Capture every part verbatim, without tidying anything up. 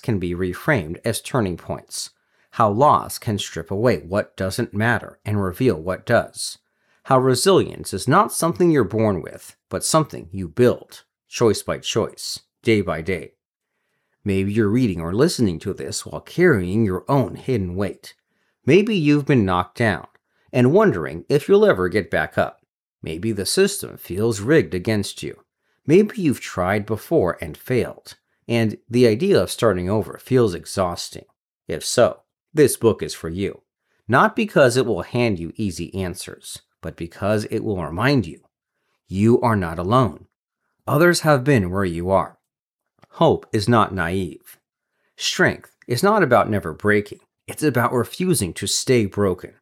can be reframed as turning points, how loss can strip away what doesn't matter and reveal what does, how resilience is not something you're born with, but something you build, choice by choice, day by day. Maybe you're reading or listening to this while carrying your own hidden weight. Maybe you've been knocked down and wondering if you'll ever get back up. Maybe the system feels rigged against you. Maybe you've tried before and failed, and the idea of starting over feels exhausting. If so, this book is for you. Not because it will hand you easy answers, but because it will remind you, you are not alone. Others have been where you are. Hope is not naive. Strength is not about never breaking. It's about refusing to stay broken.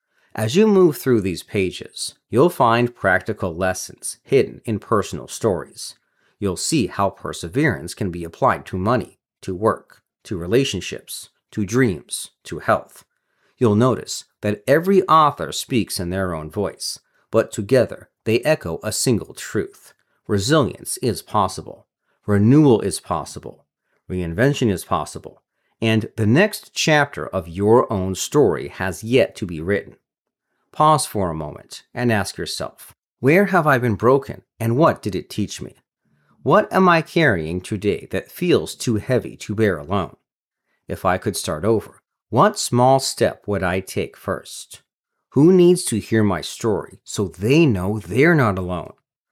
As you move through these pages, you'll find practical lessons hidden in personal stories. You'll see how perseverance can be applied to money, to work, to relationships, to dreams, to health. You'll notice that every author speaks in their own voice, but together they echo a single truth. Resilience is possible. Renewal is possible. Reinvention is possible. And the next chapter of your own story has yet to be written. Pause for a moment and ask yourself, where have I been broken and what did it teach me? What am I carrying today that feels too heavy to bear alone? If I could start over, what small step would I take first? Who needs to hear my story so they know they're not alone?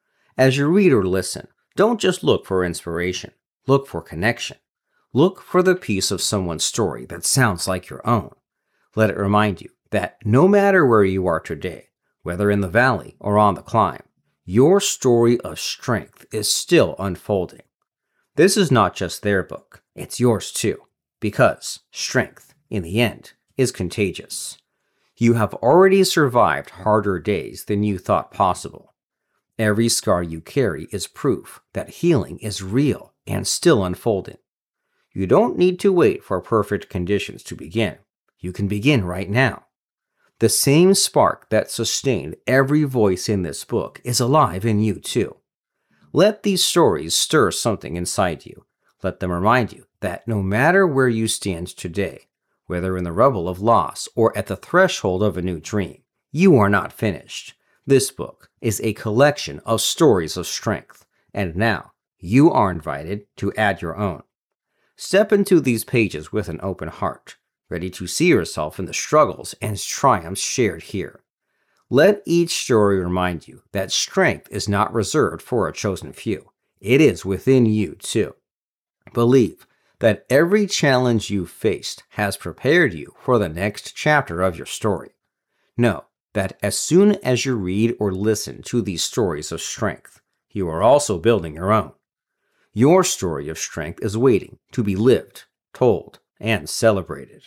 As you read or listen, don't just look for inspiration. Look for connection. Look for the piece of someone's story that sounds like your own. Let it remind you that no matter where you are today, whether in the valley or on the climb, your story of strength is still unfolding. This is not just their book, it's yours too, because strength, in the end, is contagious. You have already survived harder days than you thought possible. Every scar you carry is proof that healing is real and still unfolding. You don't need to wait for perfect conditions to begin. You can begin right now. The same spark that sustained every voice in this book is alive in you too. Let these stories stir something inside you. Let them remind you that no matter where you stand today, whether in the rubble of loss or at the threshold of a new dream, you are not finished. This book is a collection of stories of strength, and now you are invited to add your own. Step into these pages with an open heart, ready to see yourself in the struggles and triumphs shared here. Let each story remind you that strength is not reserved for a chosen few. It is within you too. Believe that every challenge you've faced has prepared you for the next chapter of your story. Know that as soon as you read or listen to these stories of strength, you are also building your own. Your story of strength is waiting to be lived, told, and celebrated.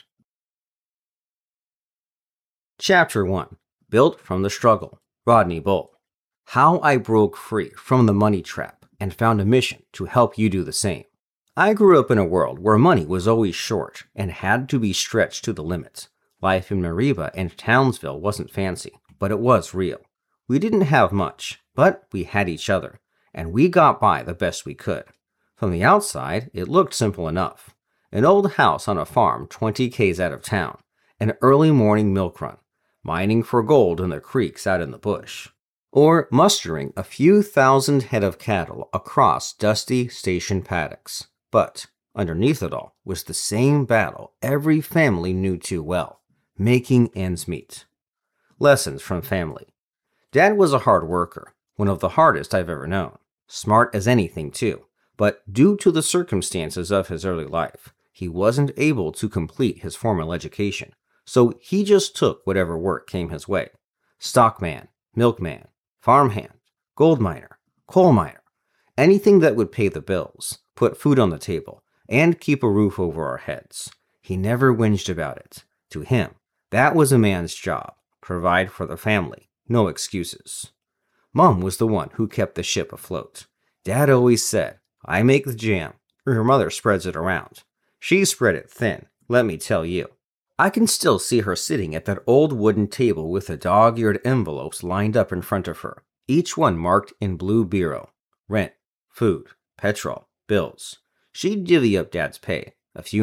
Chapter one. Built from the Struggle. Rodney Bull. How I broke free from the money trap and found a mission to help you do the same. I grew up in a world where money was always short and had to be stretched to the limit. Life in Mariba and Townsville wasn't fancy, but it was real. We didn't have much, but we had each other, and we got by the best we could. From the outside, it looked simple enough. An old house on a farm twenty k's out of town, an early morning milk run, mining for gold in the creeks out in the bush, or mustering a few thousand head of cattle across dusty station paddocks. But underneath it all was the same battle every family knew too well, making ends meet. Lessons from family. Dad was a hard worker, one of the hardest I've ever known. Smart as anything too, but due to the circumstances of his early life, he wasn't able to complete his formal education, so he just took whatever work came his way. Stockman, milkman, farmhand, gold miner, coal miner, anything that would pay the bills, put food on the table, and keep a roof over our heads. He never whinged about it. To him, that was a man's job. Provide for the family, no excuses. Mom was the one who kept the ship afloat. Dad always said, I make the jam, or your mother spreads it around. She spread it thin, let me tell you. I can still see her sitting at that old wooden table with the dog-eared envelopes lined up in front of her, each one marked in blue biro. Rent, food, petrol, bills. She'd divvy up Dad's pay, a few